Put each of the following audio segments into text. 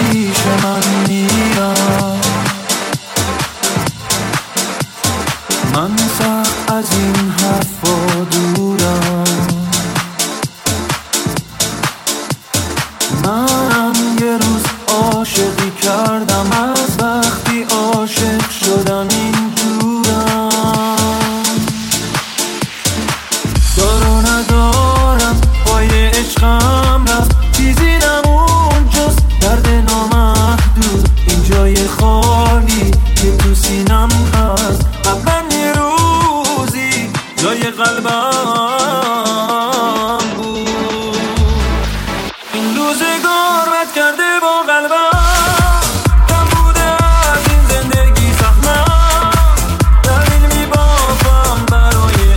پیش من میاد. من سخت از این حرفا دورم، منم یه روز عاشقی کردم، از وقتی عاشق شدم این جورم. دار و ندارم پای عشقم رفت، چیزی نمون جز درد نامحدود. این جای خالی که تو سینم هست، قبلا یه روزی جای قلبم بود. این روزگار بد کرده با قلبم، کم بوده از این زندگی سختم. دلیل میبافم برای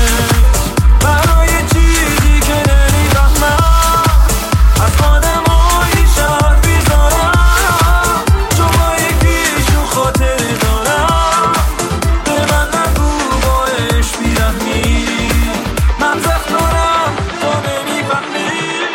چیزی که نمیفهمم. از آدمای شهر بیزارم، چون با یکیشون خاطره دارم. به من نگو با عشق بیرحمی، من زخم دارم تو نمیفهمی.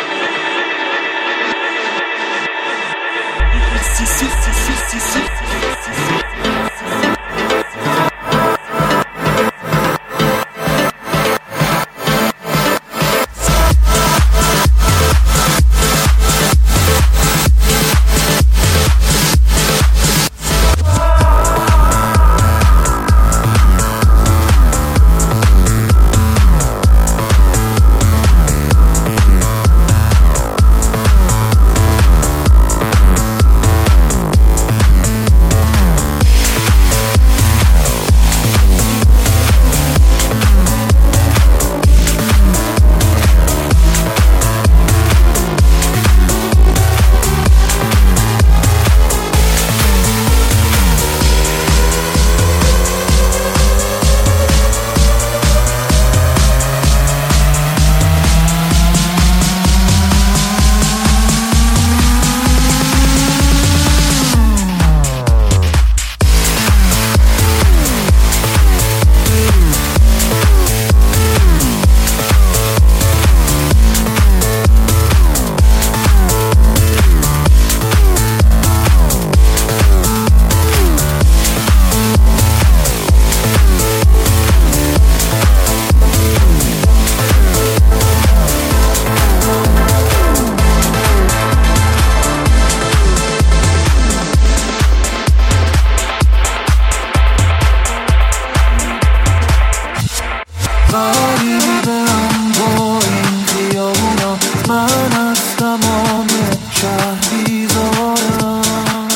غریبی برم با این خیابونا، من از تمام شهر بیزارم.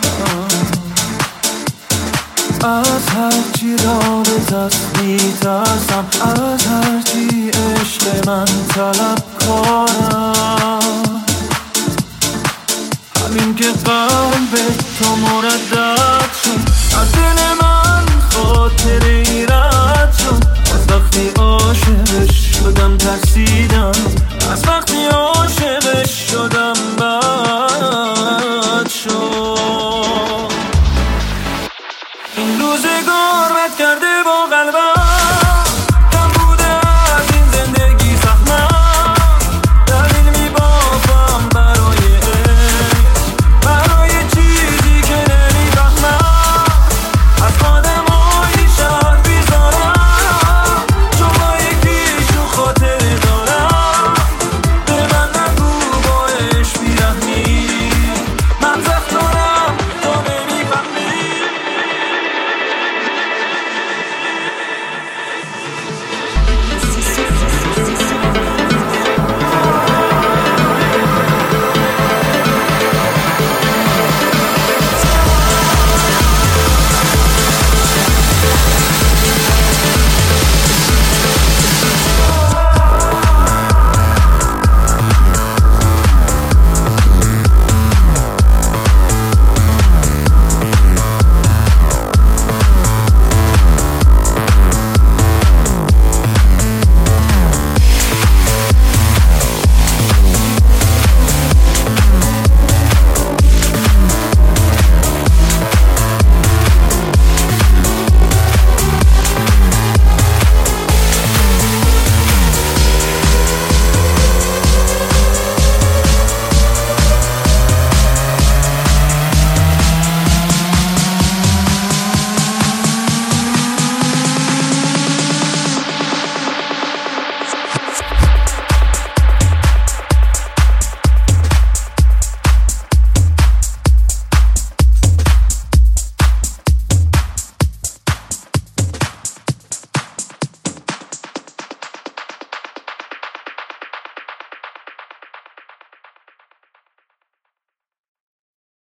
از هرچی رابط است میترسم، از هرچی عشق من طلبکارم. همین که قلب تو مردد شد، از دل من خاطره ای رد شد. از وقتی عاشقش شدم ترسیدم، از وقتی